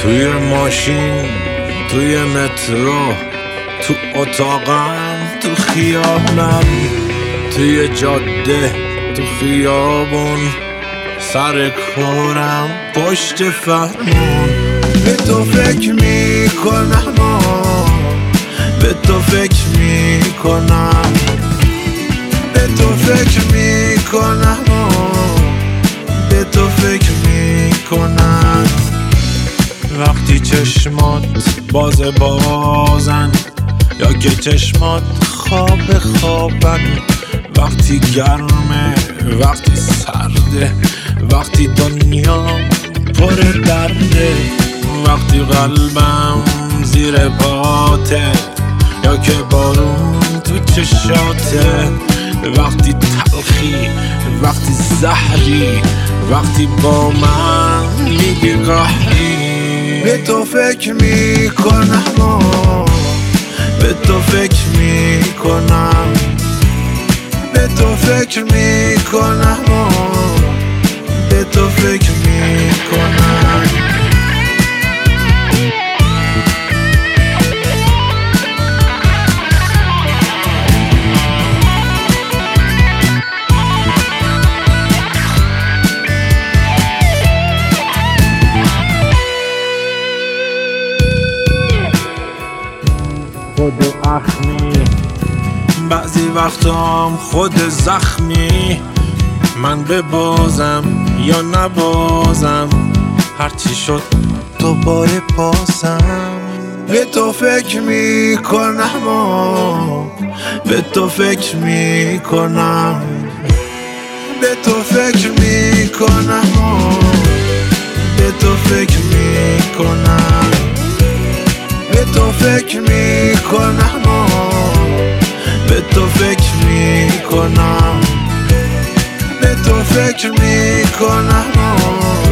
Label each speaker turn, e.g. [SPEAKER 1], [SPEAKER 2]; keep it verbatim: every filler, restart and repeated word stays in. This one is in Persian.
[SPEAKER 1] توی ماشین، توی مترو، تو اتاقم، تو خیابونم، توی جاده، تو خیابون، سر کارم، پشت فرمون. به تو فکر میکنم، به تو فکر میکنم، به تو فکر میکنم، به تو فکر میکنم. وقتی چشمات باز بازن یا که چشمات خواب خوابن، وقتی گرمه، وقتی سرده، وقتی دنیا پر درده، وقتی قلبم زیر پاته یا که بارون تو چشاته، وقتی تلخی، وقتی زهری، وقتی با من میگی قهری. به تو فکر میکنم، به تو فکر میکنم، به تو فکر میکنم، به تو فکر میکنم. خود اخمی، بعضی وقتام خود زخمی، من ببازم یا نبازم، هرچی شد دوباره بازم. به تو فکر میکنم، به تو فکر میکنم، به تو فکر میکنم، به تو فکر میکنم، به تو فکر میکنم، به تو فکر میکنم، به تو فکر میکنم.